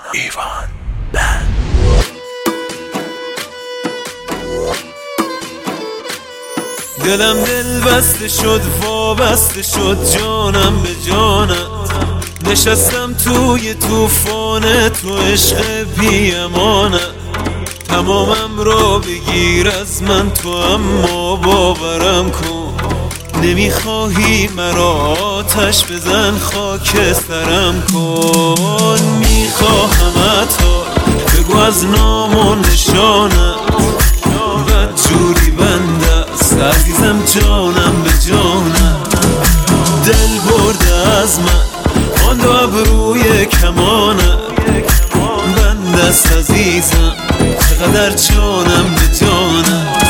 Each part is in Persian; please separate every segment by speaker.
Speaker 1: ایوان بند. دلم دل بسته شد وابسته شد جانم به جانت، نشستم توی توفان تو عشق بی امانت. تمامم را بگیر از من تو اما باورم کن، نمیخواهی مرا آتش بزن خاک سرم کن. میخواهم تا بگو از نام و نشانت، بد جوری بنده است عزیزم جانم به جانت. دل برده از من آن دو ابروی کمانت، بنده است عزیزم چقدر جانم به جانت.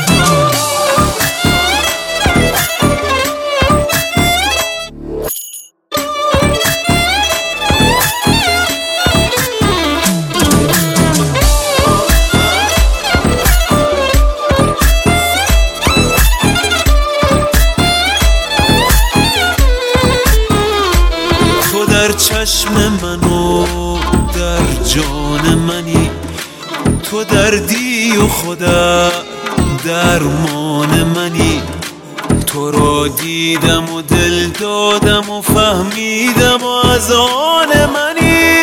Speaker 1: در چشم منو در جان منی، تو دردی و خودت درمان منی. تو را دیدم و دل دادم و فهمیدم و از آن منی.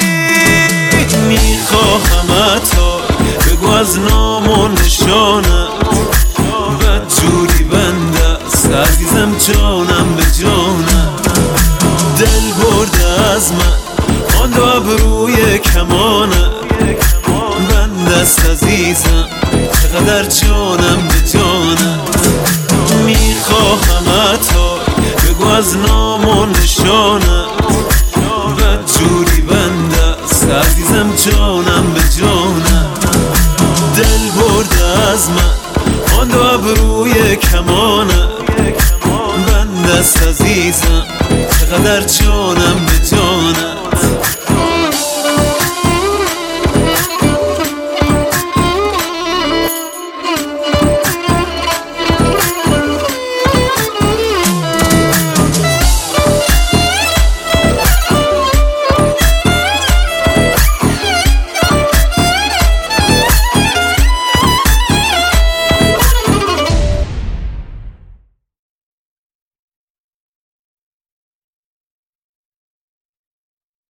Speaker 1: میخواهم تا بگو از نام و نشانت، بد جوری بنده است عزیزم جانم به جانت. دل برده از من آن دو ابروی کمانت، بنده است عزیزم چقدر جانم به جانت. میخواهم تا بگو از نام و نشانت، بد جوری بنده است عزیزم جانم به جانت. دل برده از من آن دو ابروی کمانت، بنده است عزیزم چقدر جانم